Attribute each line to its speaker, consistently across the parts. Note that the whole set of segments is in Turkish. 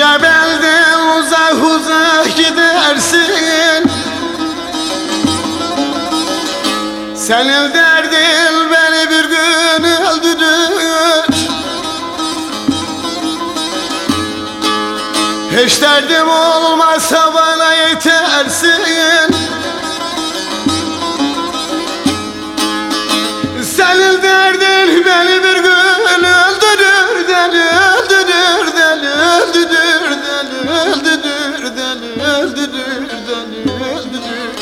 Speaker 1: Ya belden uzak uzak gidersin, senin derdin beni bir gün öldürür. Hiç derdim olmazsa bana yetersin. Senin derdin beni bir gün öldürür, deli öldürür, deli öldürür, deli öldürür, deli öldürür, deli öldürür.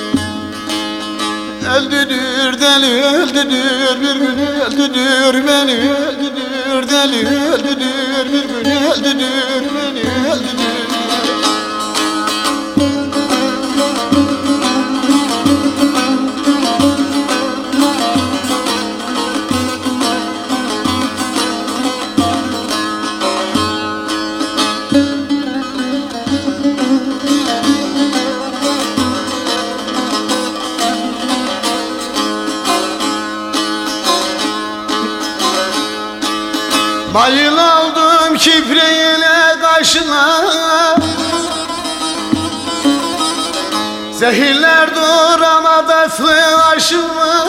Speaker 1: Öldürür, deli öldürür, bir gün öldürür, beni öldürür, deli öldürür, bir gün öldürür, beni öldürür. Bayıl oldum kipriğine kaşına, zehirler duramadı aslı aşıma.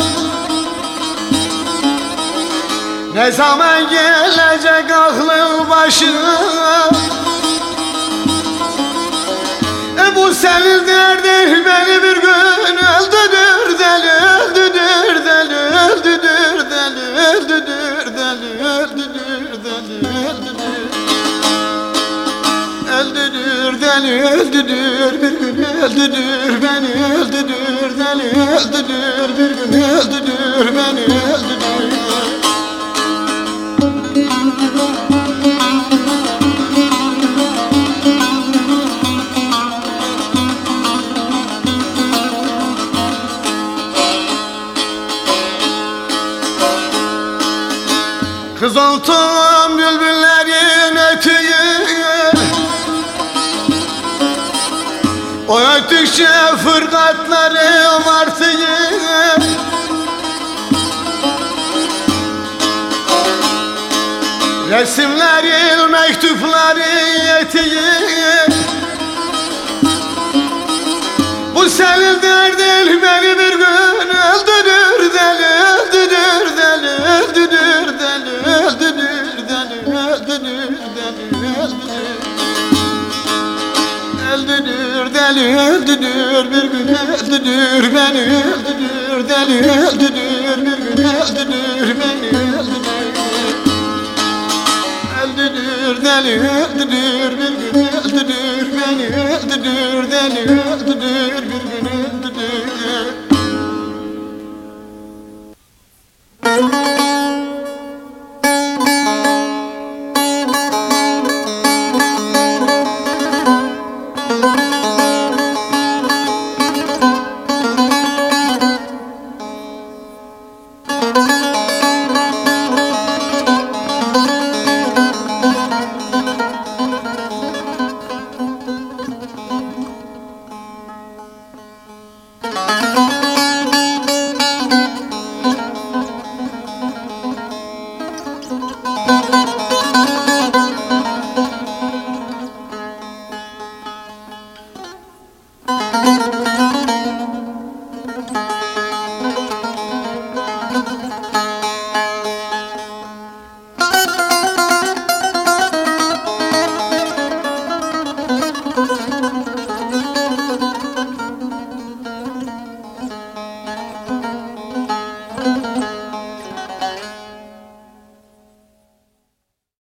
Speaker 1: Ne zaman gelecek aklın başına? Bu senin derdin beni bir gün öldürür, deli öldürür, deli öldürür, deli öldürür, deli öldürür, deli öldürür. Öldürür, deli öldürür, bir gün öldürür, beni öldürür, deli öldürür, bir gün öldürür, beni öldürür. Kızıltım bülbüllerin ötüyü, o ötükçe fırkatlarım artıyor. Resimlerin mektupların yetiyor. Bu senin derdin beni bir gün öldürür, deli öldürür, deli öldürür, deli öldürür, deli öldürür, deli öldürür. Öldürür, deli öldürür, bir gün öldürür, beni öldürür, deli öldürür, bir gün öldürür, beni öldürür. Öldürür, deli öldürür, bir gün öldürür, beni öldürür, deli öldürür, bir gün öldürür.